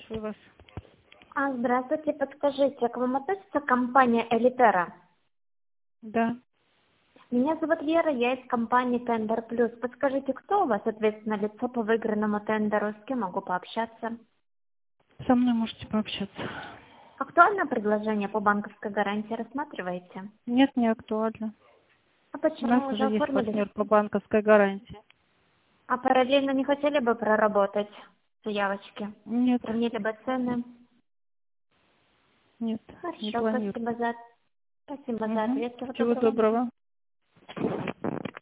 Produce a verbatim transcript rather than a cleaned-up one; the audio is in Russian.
слушаю вас. А, здравствуйте, подскажите, к вам относится компания Элитера? Да. Меня зовут Вера, я из компании Тендер Плюс. Подскажите, кто у вас ответственное лицо по выигранному тендеру, с кем могу пообщаться? Со мной можете пообщаться. Актуальное предложение по банковской гарантии рассматриваете? Нет, не актуально. А У нас почему уже уже есть оформились? партнер по банковской гарантии. А параллельно не хотели бы проработать заявочки? Нет, Сравнили бы цены? нет, не Хорошо, планирую. спасибо за, спасибо за Угу. ответ. Всего Всего доброго. доброго.